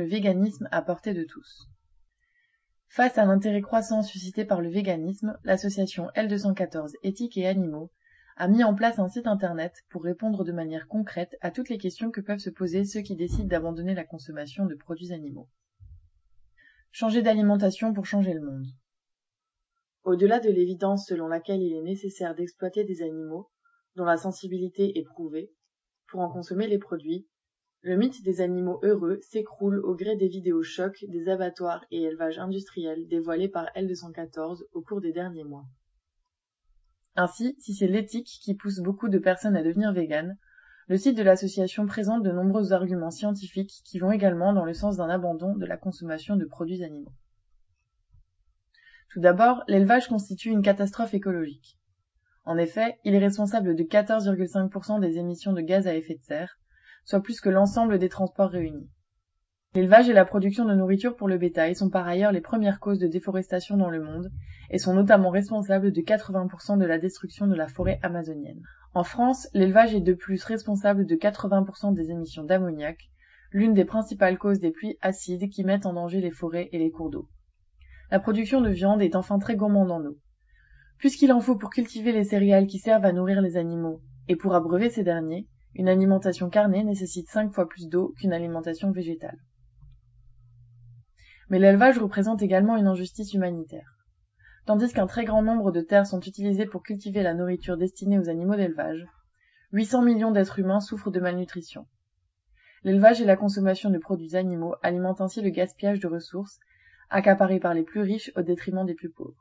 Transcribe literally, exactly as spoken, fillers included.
le véganisme à portée de tous. Face à l'intérêt croissant suscité par le véganisme, l'association L deux cent quatorze Éthique et Animaux a mis en place un site internet pour répondre de manière concrète à toutes les questions que peuvent se poser ceux qui décident d'abandonner la consommation de produits animaux. Changer d'alimentation pour changer le monde. Au-delà de l'évidence selon laquelle il est nécessaire d'exploiter des animaux, dont la sensibilité est prouvée, pour en consommer les produits, le mythe des animaux heureux s'écroule au gré des vidéos chocs des abattoirs et élevages industriels dévoilés par L deux cent quatorze au cours des derniers mois. Ainsi, si c'est l'éthique qui pousse beaucoup de personnes à devenir véganes, le site de l'association présente de nombreux arguments scientifiques qui vont également dans le sens d'un abandon de la consommation de produits animaux. Tout d'abord, l'élevage constitue une catastrophe écologique. En effet, il est responsable de quatorze virgule cinq pour cent des émissions de gaz à effet de serre, soit plus que l'ensemble des transports réunis. L'élevage et la production de nourriture pour le bétail sont par ailleurs les premières causes de déforestation dans le monde et sont notamment responsables de quatre-vingts pour cent de la destruction de la forêt amazonienne. En France, l'élevage est de plus responsable de quatre-vingts pour cent des émissions d'ammoniac, l'une des principales causes des pluies acides qui mettent en danger les forêts et les cours d'eau. La production de viande est enfin très gourmande en eau. Puisqu'il en faut pour cultiver les céréales qui servent à nourrir les animaux et pour abreuver ces derniers, une alimentation carnée nécessite cinq fois plus d'eau qu'une alimentation végétale. Mais l'élevage représente également une injustice humanitaire. Tandis qu'un très grand nombre de terres sont utilisées pour cultiver la nourriture destinée aux animaux d'élevage, huit cents millions d'êtres humains souffrent de malnutrition. L'élevage et la consommation de produits animaux alimentent ainsi le gaspillage de ressources, accaparées par les plus riches au détriment des plus pauvres.